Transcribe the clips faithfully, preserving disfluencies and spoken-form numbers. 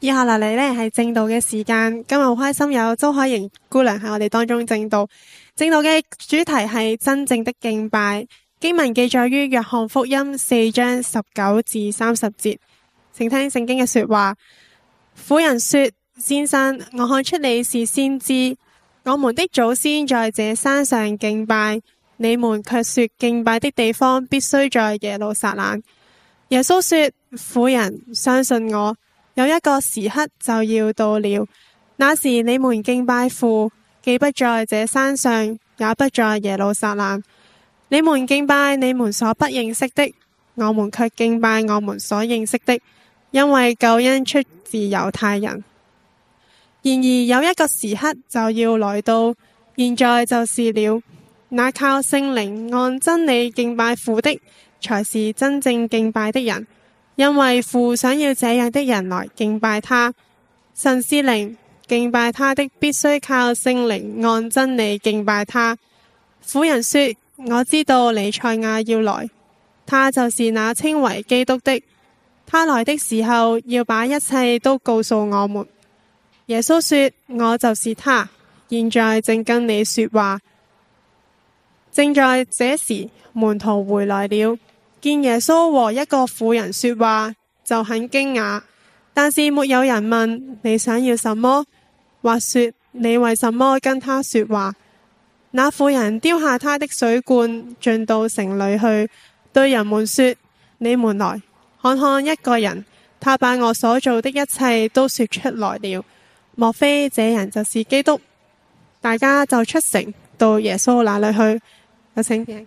以下落嚟呢係正道嘅時間，今日好開心有周海瑩姑娘喺我哋當中正道。正道嘅主題係真正的敬拜，經文記載於約翰福音四章十九至三十節，請聽聖經嘅說話。婦人說：先生，我看出你是先知，我們的祖先在這山上敬拜，你們卻說敬拜的地方必須在耶路撒冷。耶穌說：婦人，相信我，有一個時刻就要到了，那時你們敬拜父，既不在這山上，也不在耶路撒冷。你們敬拜你們所不認識的，我們卻敬拜我們所認識的，因為救恩出自猶太人。然而有一個時刻就要來到，現在就是了。那靠聖靈按真理敬拜父的，才是真正敬拜的人。因為父想要這樣的人來敬拜他。神是靈，敬拜他的必須靠聖靈按真理敬拜他。婦人說：我知道彌賽亞要來，他就是那稱為基督的。他來的時候要把一切都告訴我們。耶穌說：我就是他，現在正跟你說話。正在這時，門徒回來了，見耶穌和一個婦人說話，就很驚訝。但是沒有人問你想要什麼，或說你為什麼跟他說話。那婦人丟下他的水罐，進到城裏去，對人們說：你們來看看一個人，他把我所做的一切都說出來了。莫非這人就是基督？大家就出城到耶穌那裏去。有請電。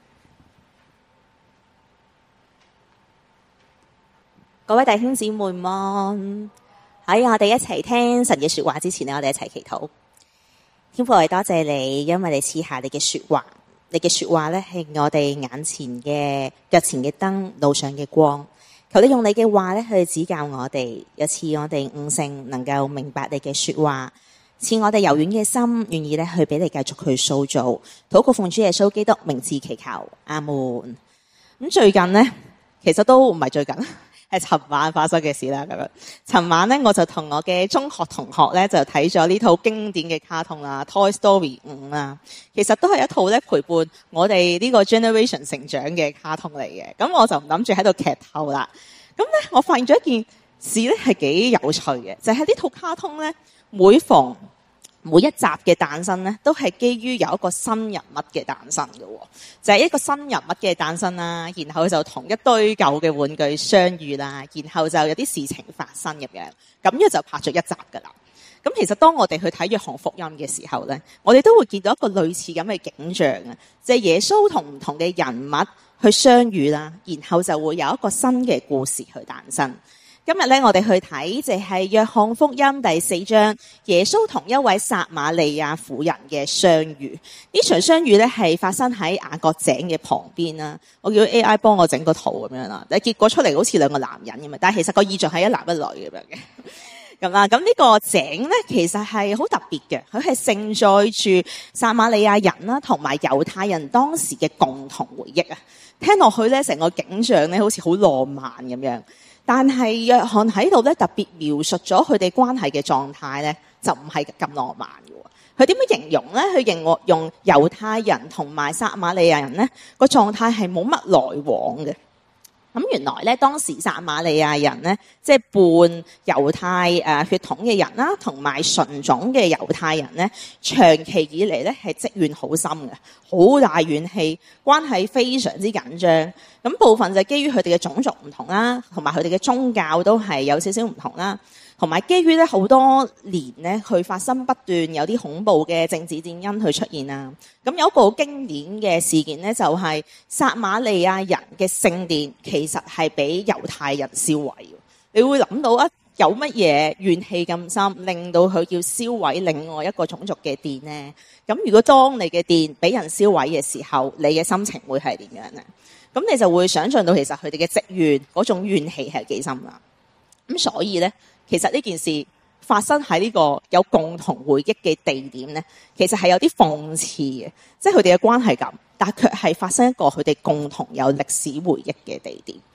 各位弟兄姊妹們，喺我哋一齊聽神嘅說話之前呢，我哋一齊祈禱。天父，我哋多謝你，因為你賜下你嘅說話，你嘅說話呢係我哋眼前嘅腳前嘅燈，路上嘅光。求你用你嘅話呢去指教我哋，又賜我哋悟性，能夠明白你嘅說話，賜我哋柔軟嘅心，願意呢去俾你繼續去塑造。禱告奉主耶穌基督名字祈求，阿門。咁最近呢，其實都唔係最近。係尋晚發生嘅事啦，咁樣。尋晚咧，我就同我嘅中學同學咧就睇咗呢套經典嘅卡通啦，《Toy Story 五》啦。其實都係一套咧陪伴我哋呢個 generation 成長嘅卡通嚟嘅。咁我就唔諗住喺度劇透啦。咁咧，我發現咗一件事咧係幾有趣嘅，就係呢套卡通咧，每逢每一集嘅誕生咧，都係基於有一個新人物嘅誕生嘅，就係一個新人物嘅誕生啦，然後就同一堆舊嘅玩具相遇啦，然後就有啲事情發生咁樣，咁樣就拍咗一集噶啦。咁其實當我哋去睇約翰福音嘅時候咧，我哋都會見到一個類似咁嘅景象啊，就係耶穌同唔同嘅人物去相遇啦，然後就會有一個新嘅故事去誕生。今日咧，我哋去睇就係約翰福音第四章，耶穌同一位撒瑪利亞婦人嘅相遇。呢場相遇咧係發生喺雅各井嘅旁邊啦。我叫 A I 幫我整個圖咁樣啦，但係結果出嚟好似兩個男人咁樣，但係其實個意象係一男一女咁樣嘅。咁啦，咁呢個井咧其實係好特別嘅，佢係盛載住撒瑪利亞人啦，同埋猶太人當時嘅共同回憶啊。聽落去咧，成個景象咧好似好浪漫咁樣。但係約翰喺度咧特別描述咗佢哋關係嘅狀態咧，就唔係咁浪漫嘅。佢點樣形容咧？佢形容用猶太人同埋撒瑪利亞人咧個狀態係冇乜來往嘅。咁原來咧當時撒瑪利亞人咧即係半猶太誒血統嘅人啦，同埋純種嘅猶太人咧，長期以嚟咧係積怨好深嘅，好大怨氣，關係非常之緊張。咁部分就係基於佢哋嘅種族唔同啦，同埋佢哋嘅宗教都係有少少唔同啦，同埋基於咧好多年咧去發生不斷有啲恐怖嘅政治戰爭去出現啊。咁有一個好經典嘅事件咧，就係撒瑪利亞人嘅聖殿其實係俾猶太人燒毀。你會諗到啊，有乜嘢怨氣咁深，令到佢要燒毀另外一個種族嘅殿呢？咁如果當你嘅殿俾人燒毀嘅時候，你嘅心情會係點樣呢？咁你就會想象到其實佢哋嘅積怨嗰種怨氣係幾深啦。咁所以咧，其實呢件事發生喺呢個有共同回憶嘅地點咧，其實係有啲諷刺嘅，即係佢哋嘅關係咁，但係卻係發生一個佢哋共同有歷史回憶嘅地點。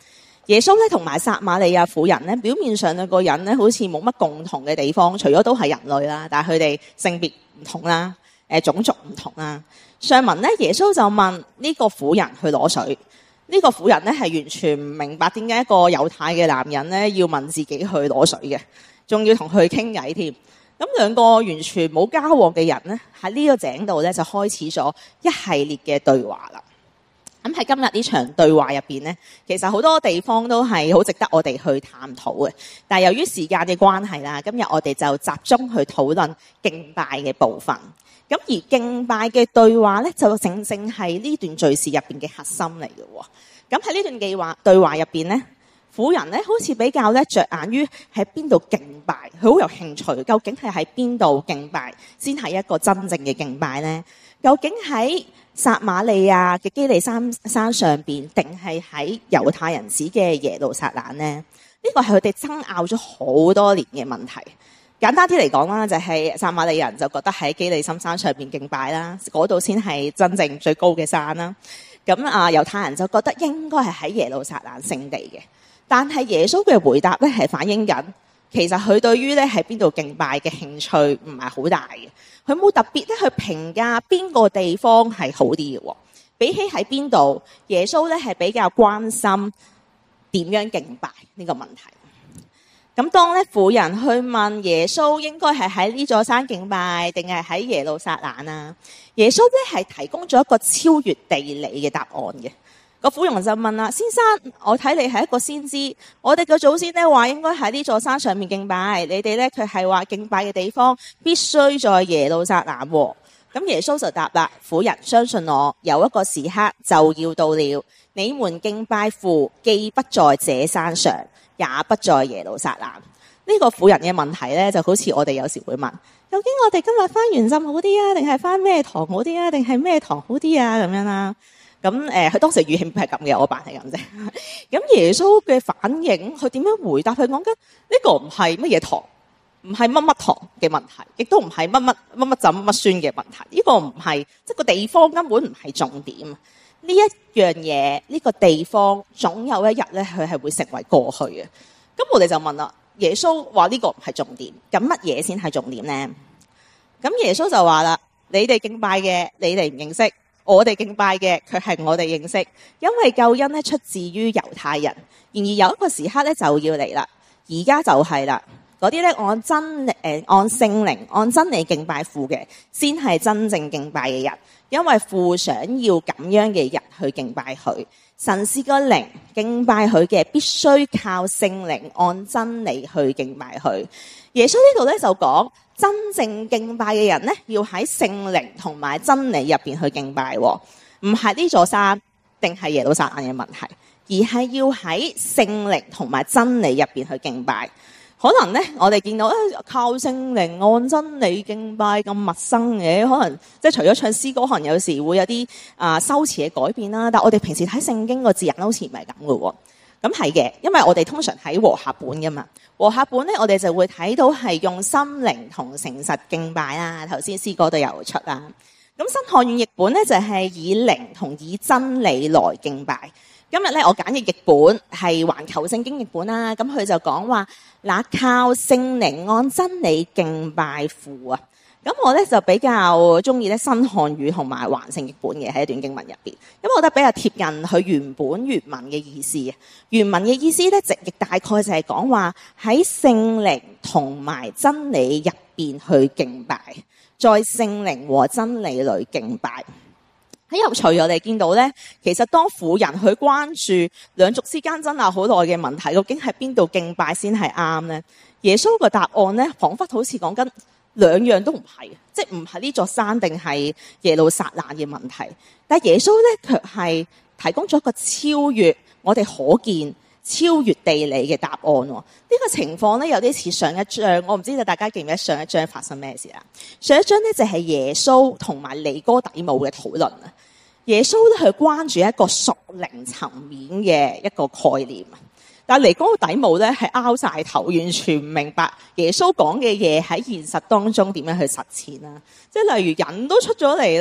耶穌咧同埋撒瑪利亞婦人咧，表面上兩個人咧好似冇乜共同嘅地方，除咗都係人類啦，但係佢哋性別唔同啦，誒種族唔同啦。上文咧，耶穌就問呢個婦人去攞水，呢、這個婦人咧係完全唔明白點解一個猶太嘅男人咧要問自己去攞水嘅，仲要同佢傾偈添。咁兩個完全冇交往嘅人咧，喺呢個井度咧就開始咗一系列嘅對話啦。咁喺今日呢場對話入邊咧，其實好多地方都係好值得我哋去探討嘅。但係由於時間嘅關係啦，今日我哋就集中去討論敬拜嘅部分。咁而敬拜嘅對話咧，就正正係呢段敘事入邊嘅核心嚟嘅喎。咁喺呢段計劃對話入邊咧，婦人咧好似比較咧着眼於喺邊度敬拜，佢好有興趣。究竟係喺邊度敬拜先係一個真正嘅敬拜咧？究竟喺撒瑪利亞嘅基利山山上邊，定係喺猶太人指嘅耶路撒冷呢？呢個係佢哋爭拗咗好多年嘅問題。簡單啲嚟講啦，就係撒瑪利亞人就覺得喺基利心山上邊敬拜啦，嗰度先係真正最高嘅山啦。咁啊，猶太人就覺得應該係喺耶路撒冷聖地嘅。但係耶穌嘅回答咧係反映緊，其實佢對於咧喺邊度敬拜嘅興趣唔係好大嘅。佢冇特別咧去評價邊個地方係好啲嘅，比起喺邊度，耶穌咧係比較關心點樣敬拜呢個問題。咁當咧婦人去問耶穌應該係喺呢座山敬拜，定係喺耶路撒冷啊？耶穌咧係提供咗一個超越地理嘅答案嘅。個婦人就問啦：先生，我睇你係一個先知，我哋嘅祖先咧話應該喺呢座山上面敬拜，你哋咧佢係話敬拜嘅地方必須在耶路撒冷喎。咁耶穌就答啦：婦人，相信我，有一個時刻就要到了，你們敬拜父既不在這山上，也不在耶路撒冷。呢個婦人嘅問題咧，就好似我哋有時會問：究竟我哋今日返原浸好啲啊，定係返咩堂好啲啊，定係咩堂好啲啊？咁樣啦。咁誒，佢、呃、當時語氣唔係咁嘅，我扮係咁啫。咁耶穌嘅反應，佢點樣回答？佢講緊呢個唔係乜嘢堂，唔係乜乜堂嘅問題，亦都唔係乜乜乜乜浸乜酸嘅問題。呢、這個唔係，即係個地方根本唔係重點。呢一樣嘢，呢、這個地方總有一日咧，佢係會成為過去嘅。咁我哋就問啦，耶穌話呢個唔係重點，咁乜嘢先係重點咧？咁耶穌就話啦：你哋敬拜嘅，你哋唔認識。我哋敬拜嘅，佢係我哋認識，因為救恩咧出自於猶太人。然而有一個時刻咧就要嚟啦，而家就係啦。嗰啲咧按真誒、呃、按聖靈按真理敬拜父嘅，先係真正敬拜嘅人。因為父想要咁樣嘅人去敬拜佢。神是個靈，敬拜佢嘅必須靠聖靈按真理去敬拜佢。耶穌呢度咧就講，真正敬拜嘅人咧，要喺聖靈同埋真理入邊去敬拜，唔係呢座山定係耶路撒冷嘅問題，而係要喺聖靈同埋真理入邊去敬拜。可能咧，我哋見到、哎、靠聖靈按真理敬拜咁陌生嘅，可能即係除咗唱詩歌，可能有時會有啲啊修辭嘅改變啦。但我哋平時睇聖經個字眼好似唔係咁嘅喎。咁係嘅，因為我哋通常睇和合本㗎嘛。和合本咧，我哋就會睇到係用心靈同誠實敬拜啦。頭先詩歌都有出啦。咁新漢語譯本咧就係、是、以靈同以真理來敬拜。今日咧我揀嘅譯本係環球聖經譯本啦。咁佢就講話，那靠聖靈按真理敬拜父啊。咁我咧就比較中意咧新漢語同埋環聖譯本嘅喺一段經文入邊，因為我覺得比較貼近佢原本原文嘅意思。原文嘅意思咧直譯大概就係講話喺聖靈同埋真理入邊去敬拜，在聖靈和真理裏敬拜。喺有趣，我哋見到咧，其實當婦人去關注兩族之間爭拗好耐嘅問題，究竟係邊度敬拜先係啱咧？耶穌個答案咧，彷彿好似講緊兩樣都唔係，即係唔係呢座山定係耶路撒冷嘅問題。但係耶穌咧卻係提供咗一個超越我哋可見、超越地理嘅答案。呢、這個情況咧有啲似上一章，我唔知道大家記唔記得上一章發生咩事啦？上一章咧就係耶穌同埋尼哥底母嘅討論啊。耶穌咧去關注一個屬靈層面嘅一個概念啊。但係尼哥底母咧係拗晒頭，完全唔明白耶穌講嘅嘢喺現實當中點樣去實踐啦。即係例如人都出咗嚟啦，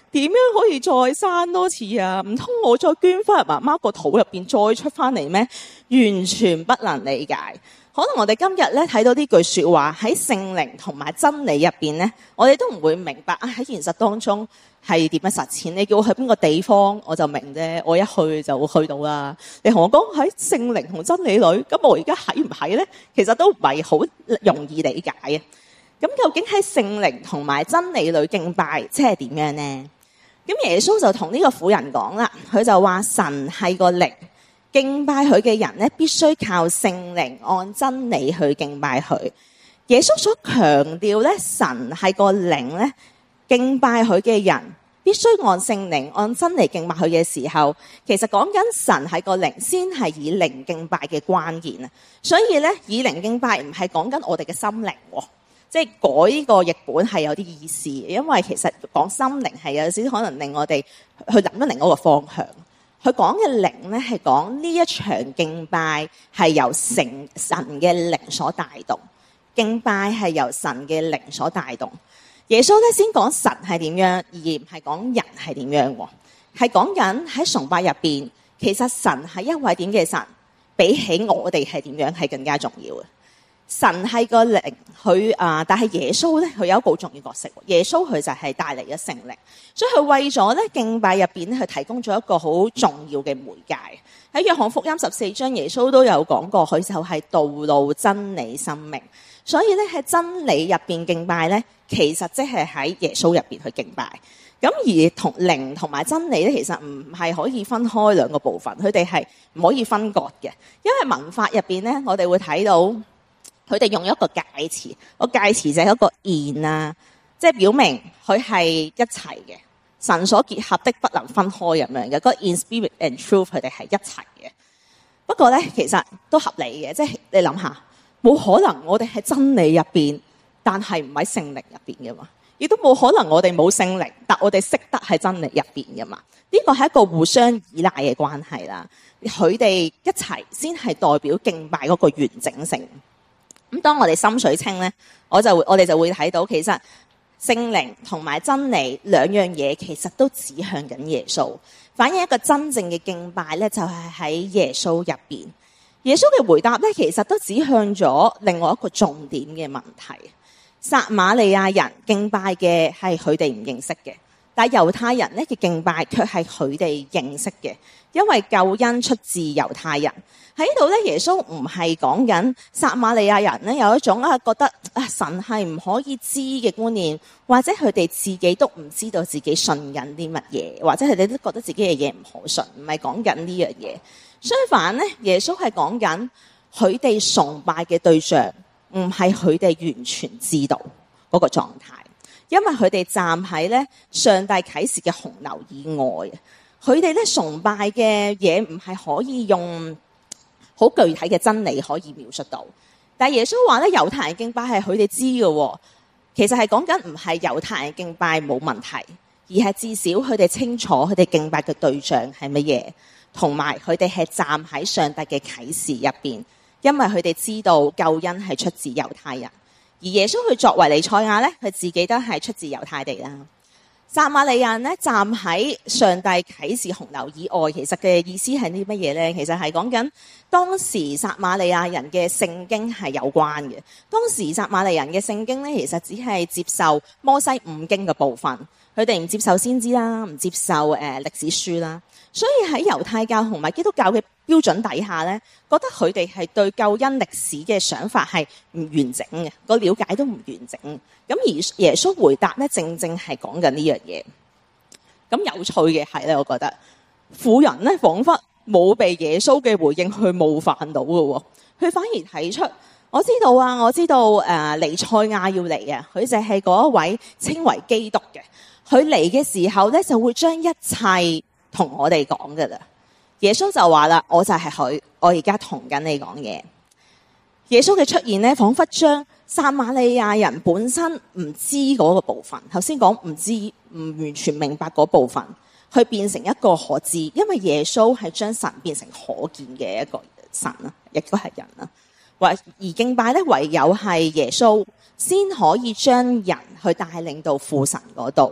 點樣可以再生多次啊？唔通我再捐翻入媽媽個肚入邊再出翻嚟咩？完全不能理解。可能我哋今日咧睇到呢句說話喺聖靈同埋真理入邊咧，我哋都唔會明白啊！喺現實當中係點樣實踐？你叫我去邊個地方我就明啫，我一去就會去到啦。你同我講喺聖靈同真理裏，咁我而家喺唔喺咧？其實都唔係好容易理解啊！咁究竟喺聖靈同埋真理裏敬拜即係點樣呢？咁耶穌就同呢個婦人講啦，佢就話神係個靈。敬拜佢嘅人咧，必須靠聖靈按真理去敬拜佢。耶穌所強調咧，神係個靈咧，敬拜佢嘅人必須按聖靈按真理敬拜佢嘅時候，其實講緊神係個靈，先係以靈敬拜嘅關鍵啊。所以咧，以靈敬拜唔係講緊我哋嘅心靈，即係改呢個譯本係有啲意思，因為其實講心靈係有少少可能令我哋去諗另一個方向。佢講嘅靈咧，係講呢一場敬拜係由神神嘅靈所帶動，敬拜係由神嘅靈所帶動。耶穌咧先講神係點樣，而唔係講人係點樣，係講緊喺崇拜入邊，其實神係一位點嘅神，比起我哋係點樣係更加重要嘅。神係個靈，佢啊，但係耶穌咧，佢有一個好重要角色。耶穌佢就係帶嚟咗聖靈，所以佢為咗咧敬拜入邊咧，佢提供咗一個好重要嘅媒介。喺約翰福音十四章，耶穌都有講過，佢就係道路、真理、生命。所以咧喺真理入邊敬拜咧，其實即係喺耶穌入邊去敬拜。咁而同靈同埋真理咧，其實唔係可以分開兩個部分，佢哋係唔可以分割嘅。因為文法入邊咧，我哋會睇到。佢哋用一個介詞，個介詞就係一個 in 啊，即係表明佢係一齊嘅，神所結合的不能分開咁樣嘅。個 in spirit and truth 佢哋係一齊嘅。不過咧，其實都合理嘅，即係你諗下，冇可能我哋喺真理入邊，但係唔喺聖靈入邊嘅嘛，亦都冇可能我哋冇聖靈，但我哋識得喺真理入邊嘅嘛。呢個係一個互相依賴嘅關係啦。佢哋一齊先係代表敬拜嗰個完整性。咁當我哋心水清咧，我就我哋就會睇到，其實聖靈同埋真理兩樣嘢，其實都指向緊耶穌，反映一個真正嘅敬拜咧，就係喺耶穌入邊。耶穌嘅回答咧，其實都指向咗另外一個重點嘅問題。撒瑪利亞人敬拜嘅係佢哋唔認識嘅，但係猶太人咧嘅敬拜卻係佢哋認識嘅，因為救恩出自猶太人。喺呢度咧，耶穌唔係講緊撒瑪利亞人咧有一種啊覺得啊神係唔可以知嘅觀念，或者佢哋自己都唔知道自己信緊啲乜嘢，或者佢哋都覺得自己嘅嘢唔可信，唔係講緊呢樣嘢。相反咧，耶穌係講緊佢哋崇拜嘅對象唔係佢哋完全知道嗰個狀態，因為佢哋站喺咧上帝啟示嘅洪流以外，佢哋咧崇拜嘅嘢唔係可以用好具體嘅真理可以描述到。但係耶穌話咧，猶太人敬拜係佢哋知嘅，其實係講緊唔係猶太人敬拜冇問題，而係至少佢哋清楚佢哋敬拜嘅對象係乜嘢，同埋佢哋係站喺上帝嘅啟示入邊，因為佢哋知道救恩係出自猶太人，而耶穌佢作為彌賽亞咧，佢自己都係出自猶太地啦。撒瑪利亞人咧站喺上帝啟示洪流以外，其實嘅意思係啲乜嘢咧？其實係講緊當時撒瑪利亞人嘅聖經係有關嘅。當時撒瑪利人嘅聖經咧，其實只係接受摩西五經嘅部分，佢哋唔接受先知啦，唔接受誒、呃、歷史書啦。所以喺猶太教同埋基督教嘅標準底下咧，覺得佢哋係對救恩歷史嘅想法係唔完整嘅，個了解都唔完整。咁而耶穌回答咧，正正係講緊呢樣嘢。咁有趣嘅係咧，我覺得婦人咧彷彿冇被耶穌嘅回應去冒犯到嘅，佢反而提出，我知道啊，我知道誒、呃、彌賽亞要嚟啊，佢就係嗰一位稱為基督嘅，佢嚟嘅時候咧就會將一切同我哋講㗎啦。耶穌就話啦，我就係佢，我而家同緊你講嘢。耶穌嘅出現咧，彷彿將撒瑪利亞人本身唔知嗰個部分，頭先講唔知唔完全明白嗰部分，去變成一個可知，因為耶穌係將神變成可見嘅一個神啦，亦都係人啦。而敬拜咧，唯有係耶穌先可以將人去帶領到父神嗰度，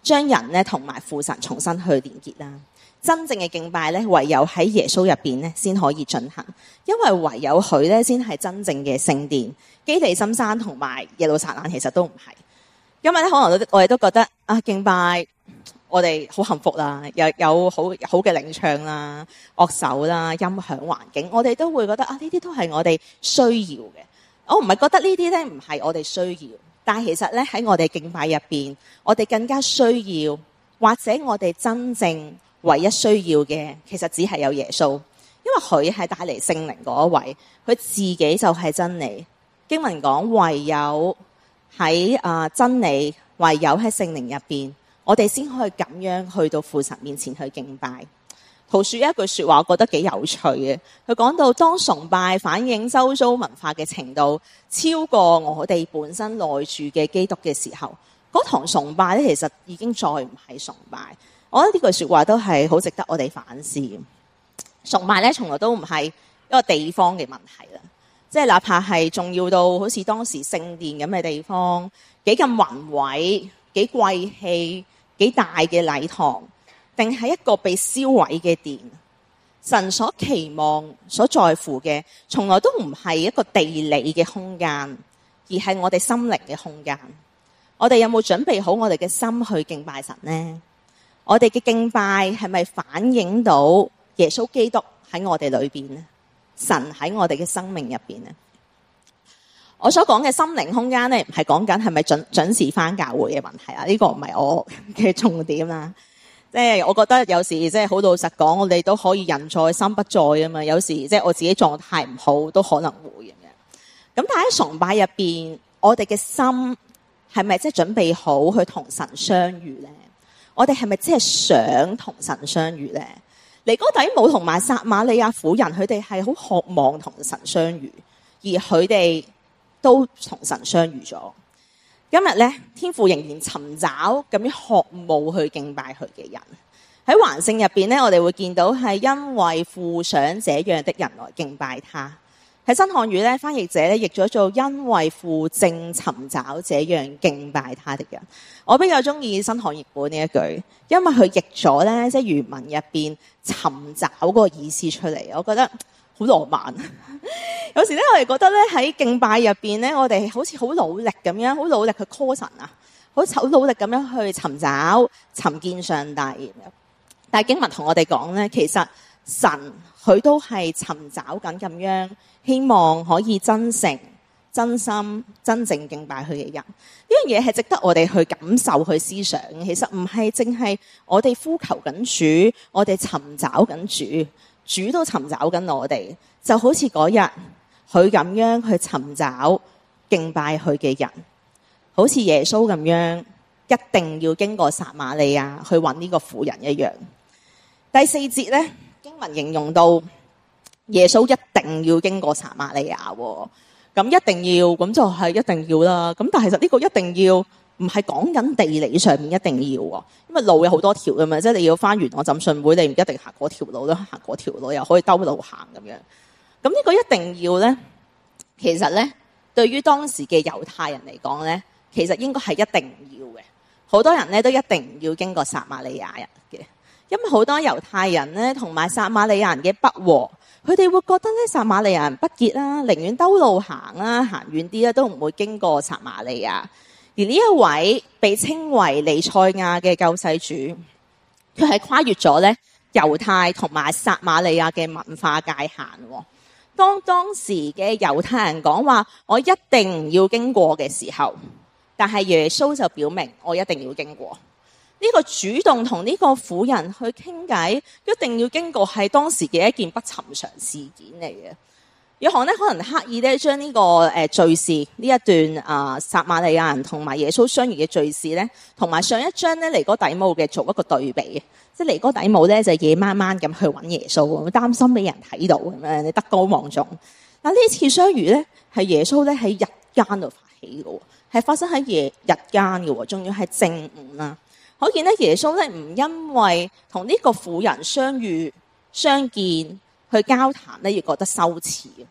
將人咧同埋父神重新去連結啦。真正嘅敬拜咧，唯有喺耶穌入邊咧先可以進行，因為唯有佢咧先係真正嘅聖殿。基利心山同埋耶路撒冷其實都唔係。因為咧可能我哋都覺得啊，敬拜我哋好幸福啦，有有好好嘅領唱啦、樂手啦、音響環境，我哋都會覺得啊，呢啲都係我哋需要嘅。我唔係覺得呢啲咧唔係我哋需要，但係其實咧喺我哋敬拜入邊，我哋更加需要，或者我哋真正唯一需要嘅，其實只係有耶穌，因為佢係帶嚟聖靈嗰一位，佢自己就係真理。經文講唯有喺啊真理，唯有喺聖靈入邊，我哋先可以咁樣去到父神面前去敬拜。陶恕一句說話，我覺得幾有趣嘅。佢講到，當崇拜反映周遭文化嘅程度超過我哋本身內住嘅基督嘅時候，嗰堂崇拜咧，其實已經再唔係崇拜。我覺得呢句說話都係好值得我哋反思。崇拜咧，從來都唔係一個地方嘅問題啦，即係哪怕係重要到好似當時聖殿咁嘅地方，幾咁宏偉、幾貴氣、幾大嘅禮堂，定係一個被燒毀嘅殿，神所期望、所在乎嘅，從來都唔係一個地理嘅空間，而係我哋心靈嘅空間。我哋有冇準備好我哋嘅心去敬拜神呢？我哋嘅敬拜係咪反映到耶穌基督喺我哋裏邊呢？神喺我哋嘅生命入邊呢？我所講嘅心靈空間咧，唔係講緊係咪準準時返教會嘅問題啊？呢個唔係我嘅重點啦。即係我覺得有時即係好老實講，我哋都可以人在心不在啊嘛。有時即係我自己狀態唔好，都可能會咁樣。咁但係喺崇拜入邊，我哋嘅心係咪即係準備好去同神相遇咧？我哋係咪即係想同神相遇咧？尼哥底母同埋撒瑪利亞婦人，佢哋係好渴望同神相遇，而佢哋都同神相遇咗。今日咧，天父仍然尋找咁樣渴慕去敬拜佢嘅人。喺環聖入邊咧，我哋會見到係因為父想這樣的人來敬拜他。喺新漢語咧，翻譯者咧譯咗做因為父正尋找這樣敬拜他的人。我比較中意新漢譯本呢一句，因為佢譯咗咧，即係原文入邊尋找嗰個意思出嚟，我覺得好浪漫。有時咧，我哋覺得咧喺敬拜入邊咧，我哋好似好努力咁樣，好努力去 call 神啊，好好努力咁樣去尋找、尋見上帝。但係經文同我哋講咧，其實神佢都係尋找緊咁樣，希望可以真誠、真心、真正敬拜佢嘅人。呢樣嘢係值得我哋去感受、去思想。其實唔係淨係我哋呼求緊主，我哋尋找緊主，主都尋找緊我哋。就好似嗰日佢咁樣去尋找敬拜佢嘅人，好似耶穌咁樣一定要經過撒瑪利亞去揾呢個婦人一樣。第四節咧，經文形容到耶穌一定要經過撒瑪利亞，咁一定要，咁就係一定要啦。咁但係其實呢個一定要唔係講緊地理上面一定要喎，因為路有好多條噶嘛，即係你要翻元朗浸信會，你唔一定行嗰條路啦，行嗰條路又可以兜路行咁樣。咁呢個一定要咧，其實咧對於當時嘅猶太人嚟講咧，其實應該係一定唔要嘅。好多人咧都一定唔要經過撒瑪利亞人嘅，因為好多猶太人咧同埋撒瑪利亞人嘅不和，佢哋會覺得咧撒瑪利亞人不潔啦，寧願兜路行啦，行遠啲啦，都唔會經過撒瑪利亞。而呢一位被稱為彌賽亞嘅救世主，佢係跨越咗咧猶太同埋撒瑪利亞嘅文化界限。當當時嘅猶太人講話我一定要經過嘅時候，但係耶穌就表明我一定要經過。呢個主動同呢個婦人去傾偈，一定要經過係當時嘅一件不尋常事件嚟嘅。約翰咧可能刻意咧將呢個誒敘事呢一段啊撒瑪利亞人同埋耶穌相遇嘅敘事咧，同埋上一章咧尼哥底母嘅做一個對比。即係尼哥底母咧就夜晚晚咁去揾耶穌，擔心俾人睇到咁樣，你德高望重。嗱呢次相遇咧係耶穌咧喺日間度發起嘅，係發生喺夜日間嘅，仲要係正午啦。可見咧耶穌咧唔因為同呢個婦人相遇相見去交談咧，而覺得羞恥。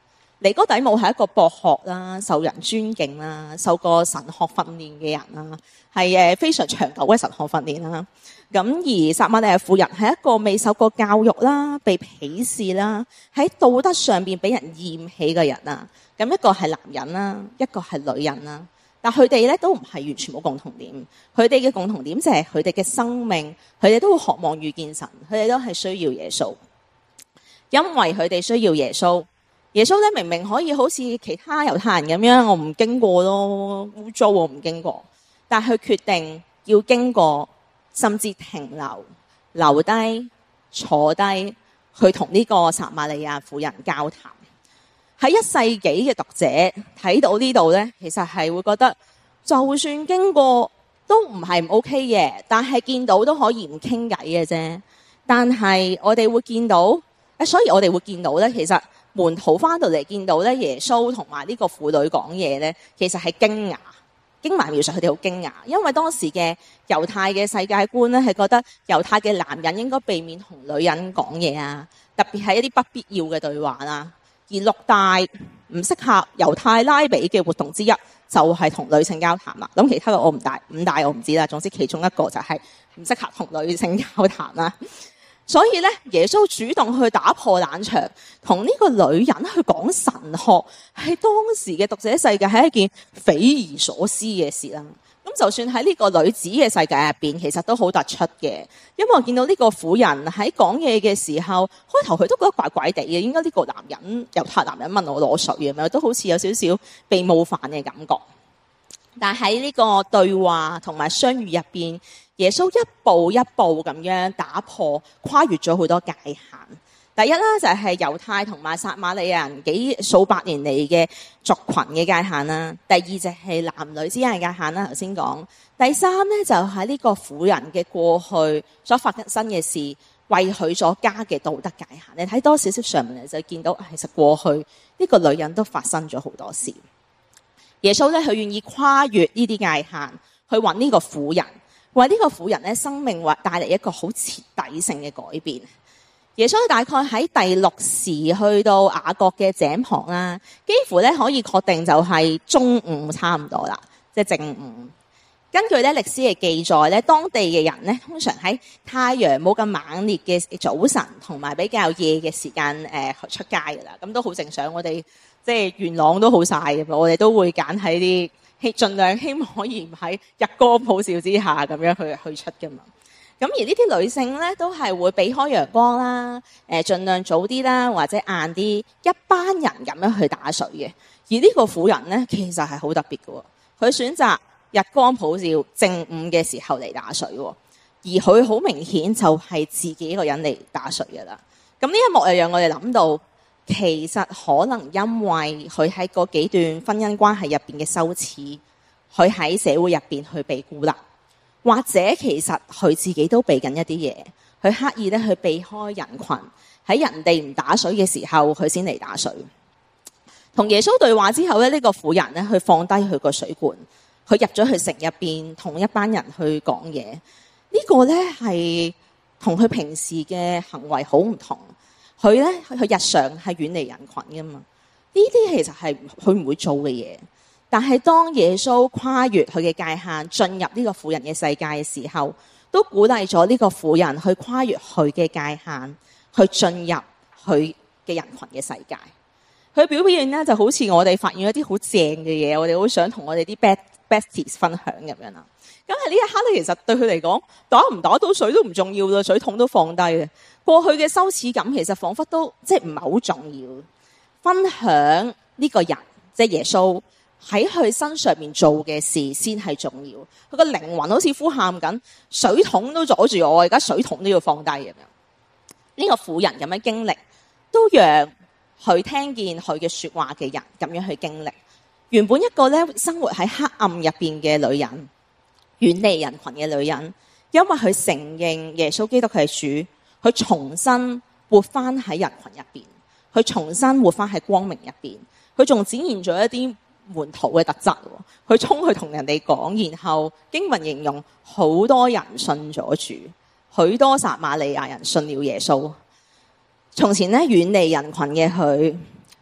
尼哥底母係一個博學啦、受人尊敬啦、受過神學訓練嘅人啦，係誒非常長久嘅神學訓練啦。咁而撒瑪利亞婦人係一個未受過教育啦、被鄙視啦、喺道德上邊俾人厭棄嘅人啊。咁一個係男人啦，一個係女人啦。但佢哋咧都唔係完全冇共同點，佢哋嘅共同點就係佢哋嘅生命，佢哋都會渴望遇見神，佢哋都係需要耶穌。因為佢哋需要耶穌，耶穌咧明明可以好似其他猶太人咁樣，我唔經過咯，污糟我唔經過，但佢決定要經過，甚至停留、留低、坐低，去同呢個撒瑪利亞婦人交談。喺一世紀嘅讀者睇到呢度咧，其實係會覺得，就算經過都唔係唔 OK 嘅，但係見到都可以唔傾偈嘅啫。但係我哋會見到，誒，所以我哋會見到咧，其實門徒翻到嚟見到咧，耶穌同埋呢個婦女講嘢咧，其實係驚訝。經文描述佢哋好驚訝，因為當時嘅猶太嘅世界觀咧，係覺得猶太嘅男人應該避免同女人講嘢啊，特別係一啲不必要嘅對話啦。而六大唔適合猶太拉比嘅活動之一，就係同女性交談啦。咁其他嘅我唔大，五大我唔知啦。總之其中一個就係唔適合同女性交談啦。所以咧，耶穌主動去打破冷牆，同呢個女人去講神學，係當時嘅讀者世界係一件匪夷所思嘅事啦。咁就算喺呢個女子嘅世界入邊，其實都好突出嘅，因為我見到呢個婦人喺講嘢嘅時候，開頭佢都覺得怪怪地嘅，應該呢個男人猶太男人問我攞水咁樣，都好似有少少被冒犯嘅感覺。但喺呢個對話同埋相遇入邊，耶穌一步一步咁樣打破、跨越咗好多界限。第一啦，就係猶太同埋撒瑪利亞人幾數百年嚟嘅族群嘅界限啦。第二就係男女之間嘅界限啦，頭先講。第三咧，就係呢個婦人嘅過去所發生嘅事，為佢所加嘅道德界限。你睇多少少上面就見到，其實過去呢個女人都發生咗好多事。耶穌咧，佢願意跨越呢啲界限，去揾呢個婦人，為呢個婦人咧生命或帶嚟一個好徹底性嘅改變。耶穌大概喺第六時去到雅各嘅井旁啦，幾乎咧可以確定就係中午差唔多啦，即係正午。根據咧歷史嘅記載咧，當地嘅人咧通常喺太陽冇咁猛烈嘅早晨同埋比較夜嘅時間誒、呃、出街噶啦，咁都好正常。我哋即係元朗都好曬嘅，我哋都會揀喺啲希盡量希望可以唔喺日光普照之下咁樣去去出噶嘛。咁而呢啲女性咧都係會避開陽光啦，誒盡量早啲啦，或者晏啲，一班人咁樣去打水嘅。而呢個婦人咧其實係好特別嘅，佢選擇日光普照正午嘅時候嚟打水，而佢好明顯就係自己一個人嚟打水嘅啦。咁呢一幕又讓我哋諗到，其實可能因為佢喺嗰幾段婚姻關係入邊嘅羞恥，佢喺社會入邊去被孤立。或者其實佢自己都避緊一啲嘢，佢刻意咧去避開人群，喺人哋唔打水嘅時候，佢先嚟打水。同耶穌對話之後咧，呢個婦人咧去放低佢個水罐，佢入咗去城入邊，同一班人去講嘢。呢個咧係同佢平時嘅行為好唔同。佢咧佢日常係遠離人群噶嘛，呢啲其實係佢唔會做嘅嘢。但係當耶穌跨越佢嘅界限，進入呢個婦人嘅世界嘅時候，都鼓勵咗呢個婦人去跨越佢嘅界限，去進入佢嘅人群嘅世界。佢表現咧就好似我哋發現一啲好正嘅嘢，我哋好想同我哋啲 best besties 分享咁樣啦。咁喺呢一刻咧，其實對佢嚟講，打唔打到水都唔重要啦，水桶都放低嘅。過去嘅羞恥感其實彷彿都即係唔係好重要。分享呢個人即係耶穌喺佢身上面做嘅事先係重要。佢個靈魂好似呼喊緊，水桶都阻住我，而家水桶都要放低咁樣。呢個婦人咁樣經歷，都讓佢聽見佢嘅說話嘅人咁樣去經歷。原本一個咧生活喺黑暗入邊嘅女人，遠離人群嘅女人，因為佢承認耶穌基督佢係主，佢重新活翻喺人群入邊，佢重新活翻喺光明入邊，佢仲展現咗一啲門徒嘅特質，佢衝去同人哋講，然後經文形容好多人信咗主，許多撒瑪利亞人信了耶穌。從前咧遠離人群嘅佢，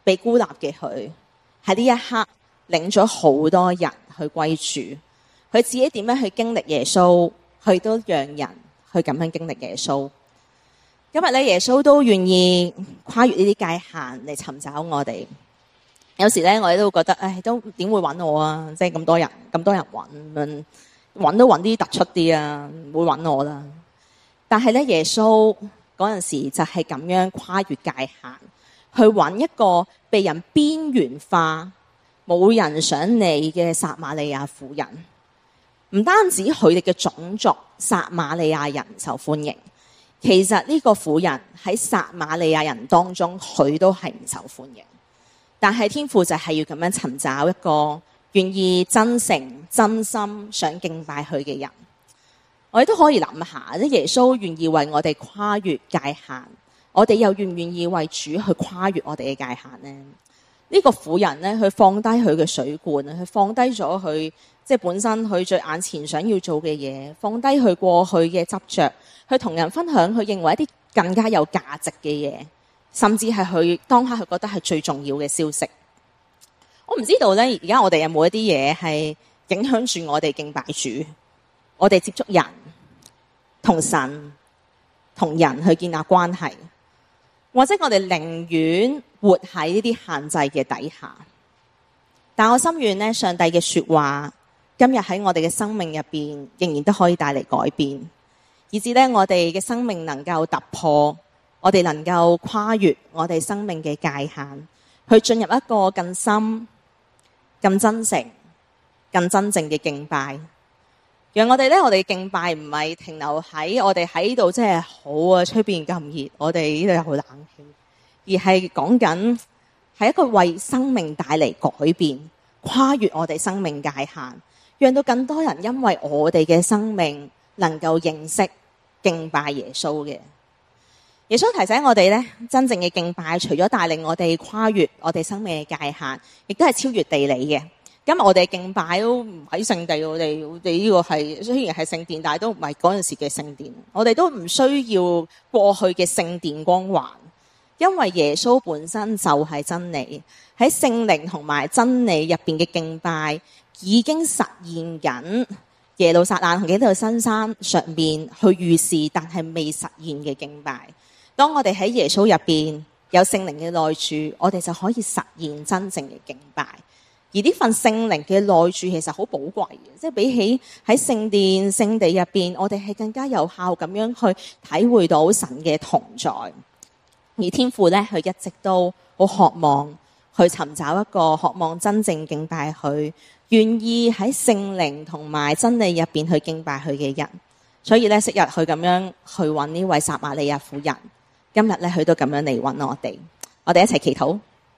被孤立嘅佢，喺呢一刻領咗好多人去歸主。佢自己點樣去經歷耶穌，佢都讓人去咁樣經歷耶穌。今日咧，耶穌都願意跨越呢啲界限嚟尋找我哋。有時咧，我哋都會覺得，唉，都點會揾我啊？即係咁多人，咁多人揾，揾都揾啲突出啲啊，唔會揾我啦。但係咧，耶穌嗰陣時就係咁樣跨越界限，去揾一個被人邊緣化、冇人想理嘅撒瑪利亞婦人。唔單止佢哋嘅種族撒瑪利亞人受歡迎，其實呢個婦人喺撒瑪利亞人當中，佢都係唔受歡迎。但係天父就係要咁樣尋找一個願意真誠、真心想敬拜佢嘅人。我哋都可以諗下，即耶穌願意為我哋跨越界限，我哋又願唔願意為主去跨越我哋嘅界限呢？呢個婦人呢，佢放低佢嘅水罐，佢放低咗佢即係本身佢最眼前想要做嘅嘢，放低佢過去嘅執着，去同人分享佢認為一啲更加有價值嘅嘢，甚至係佢當刻佢覺得係最重要嘅消息。我唔知道呢，而家我哋有冇一啲嘢係影響住我哋敬拜主，我哋接觸人、同神、同人去建立關係，或者我哋寧願活喺呢啲限制嘅底下。但我心願呢，上帝嘅說話今日喺我哋嘅生命入邊仍然都可以帶嚟改變，以至呢，我哋嘅生命能夠突破，我哋能夠跨越我哋生命嘅界限，去進入一個更深、更真誠、更真正嘅敬拜。讓我哋呢，我哋敬拜唔係停留喺我哋喺度，即係好啊，出邊咁熱，我哋呢度有好冷氣，而係講緊係一個為生命帶嚟改變，跨越我哋生命界限，讓到更多人因為我哋嘅生命能夠認識敬拜耶穌嘅。耶穌提醒我哋呢，真正嘅敬拜除咗帶領我哋跨越我哋生命嘅界限，亦都係超越地理嘅。今日我哋敬拜都唔喺聖地，我哋我哋呢個係雖然係聖殿，但係都唔係嗰陣時嘅聖殿。我哋都唔需要過去嘅聖殿光環，因為耶穌本身就係真理。喺聖靈同埋真理入邊嘅敬拜已經實現緊耶路撒冷同幾條新山上面去預示，但係未實現嘅敬拜。當我哋喺耶穌入邊有聖靈嘅內住，我哋就可以實現真正嘅敬拜。而呢份聖靈嘅內住其實好寶貴嘅，即係比起喺聖殿聖地入邊，我哋係更加有效咁樣去體會到神嘅同在。而天父咧，佢一直都好渴望去尋找一個渴望真正敬拜佢，願意喺聖靈同埋真理入邊去敬拜佢嘅人。所以咧，昔日佢咁樣去揾呢位撒瑪利亞婦人，今日咧佢都咁樣嚟揾我哋。我哋一齊祈禱。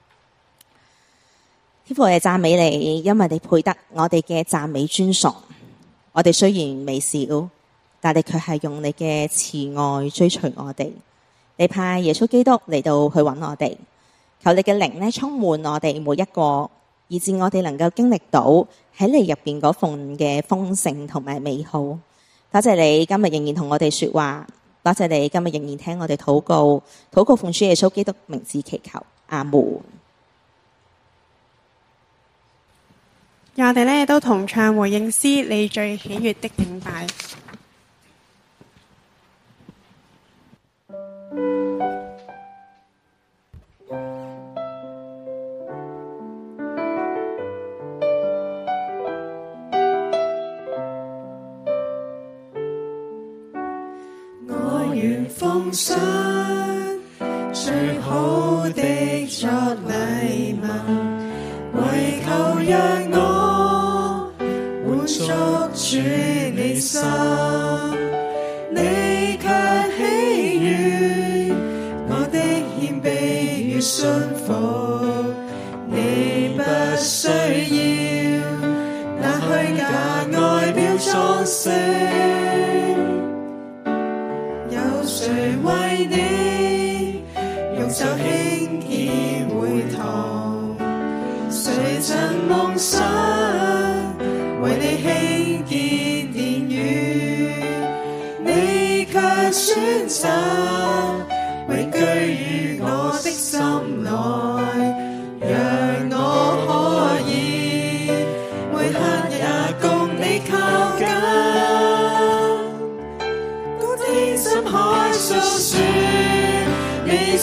天父，我哋讚美你，因為你配得我哋嘅讚美尊崇。我哋雖然微小，但你卻係用你嘅慈愛追隨我哋。你派耶穌基督嚟到去揾我哋，求你嘅靈咧充滿我哋每一個，以致我哋能夠經歷到喺你入邊嗰份嘅豐盛同埋美好。多謝你今日仍然同我哋說話，多謝你今日仍然聽我哋禱告，禱告奉主耶穌基督名字祈求，阿門。 讓我哋咧都同唱回應詩，你最喜悅的敬拜。 我願奉上最好的作禮物，為求讓我滿足主你心，你卻喜悅我的謙卑與信服。你不需要那虛假外表裝飾，有誰為你用手輕建會堂？誰曾夢想為你興建殿宇？你卻選擇永居於我的心內，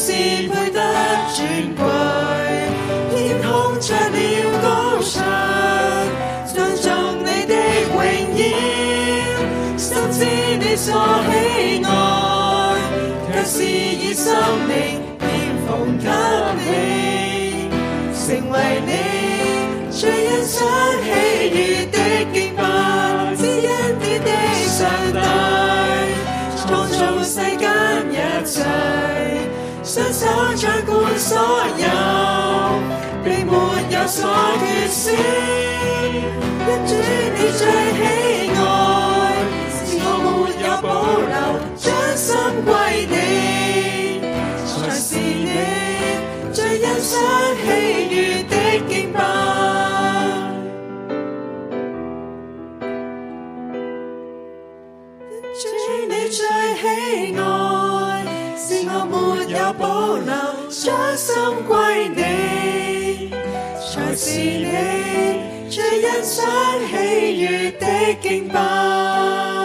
是配得尊貴。天空着了高牆，盡頌你的榮耀，深知你所喜愛，卻是以生命獻奉給你，成為你最欣賞喜悅的敬拜。知恩典的上帝，創造世間一切，雙手掌管所有，並沒有所缺少。因主你最喜愛，是我沒有保留，將心歸你，才是你最欣賞喜悅的敬拜。因主你最喜愛，是我沒有保留，將心歸你，才是你最欣賞喜悅的敬拜。